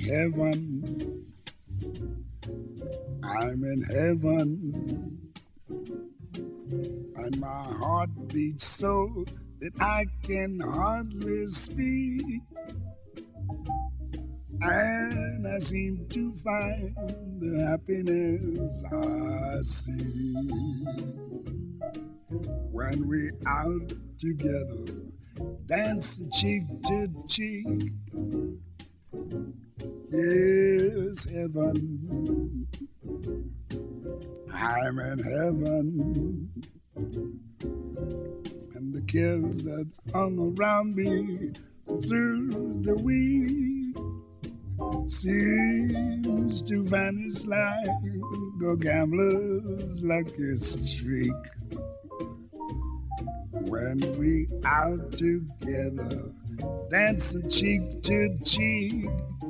heaven. I'm in heaven. And my heart beats so that I can hardly speak. And I seem to find the happiness I see when we out together, dance cheek to cheek. Yes, heaven, I'm in heaven. And the cares that hung around me through the week seems to vanish like a gambler's lucky streak. When we out together, dancing cheek to cheek.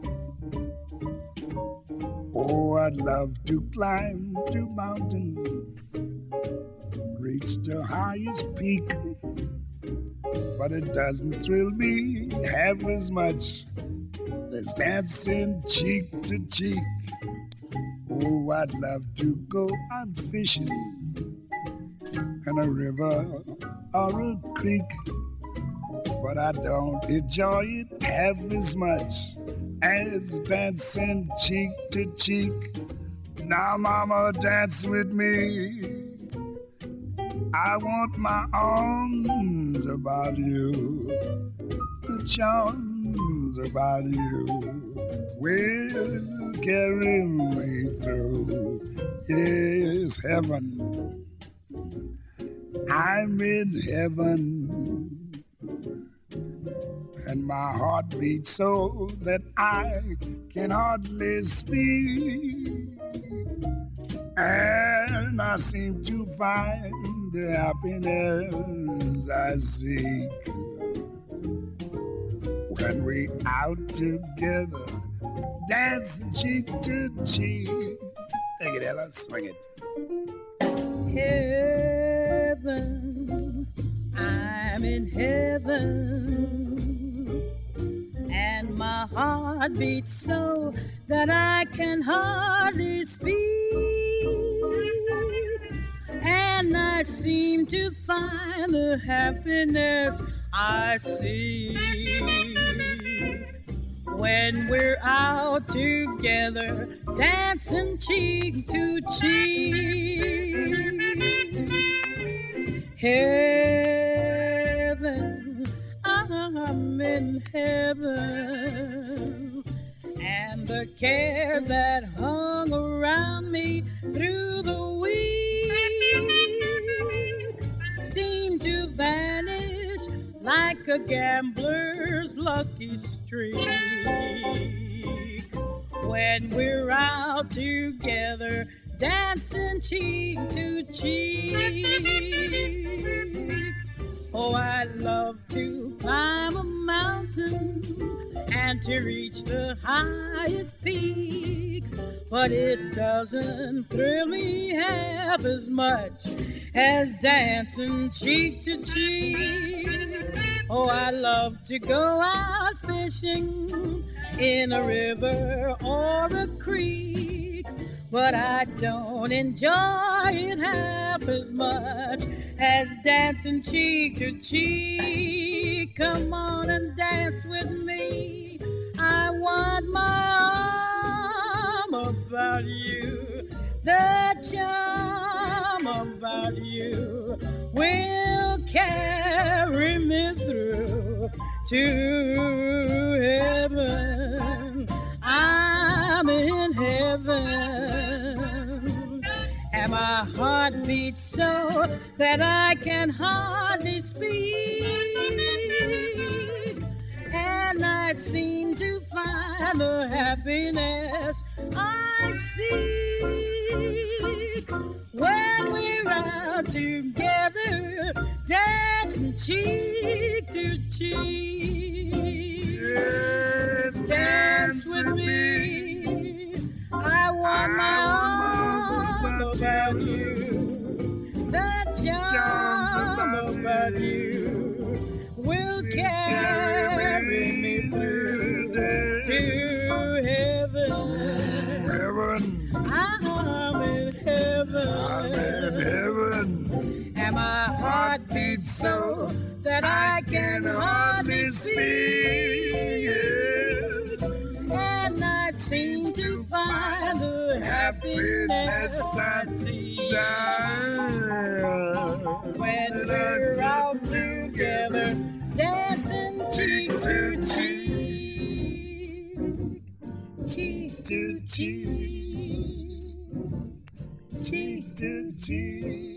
Oh, I'd love to climb to mountain, reach the highest peak, but it doesn't thrill me half as much as dancing cheek to cheek. Oh, I'd love to go out fishing in a river or a creek, but I don't enjoy it half as much as dancing cheek to cheek. Now, mama, dance with me. I want my arms about you, the charms about you will carry me through. Yes, heaven, I'm in heaven, and my heart beats so that I can hardly speak, and I seem to find the happiness I seek when we out together, dancing cheek to cheek. Take it, Ella, swing it. Heaven, I'm in heaven, and my heart beats so that I can hardly speak, and I seem to find the happiness I seek when we're out together, dancing cheek to cheek. Heaven, I'm in heaven, and the cares that hung around me through the week seem to vanish like a gambler's lucky streak when we're out together, dancing cheek to cheek. Oh, I'd love to climb a mountain and to reach the highest peak, but it doesn't thrill me half as much as dancing cheek to cheek. Oh, I love to go out fishing in a river or a creek, but I don't enjoy it half as much as dancing cheek to cheek. Come on and dance with me. I want my arm about you. The charm about you will carry me through to heaven. I'm in heaven, and my heart beats so that I can hardly speak, and I seem to find the happiness I seek when we're out together, dancing cheek to cheek. Yes, Dance with me. I want my arms about you. The charm about you will carry me through to heaven. and my heart beats so that I can hardly speak. And I seem to find the happiness I see when we're out together, dancing cheek to cheek, cheek to cheek, cheek to cheek.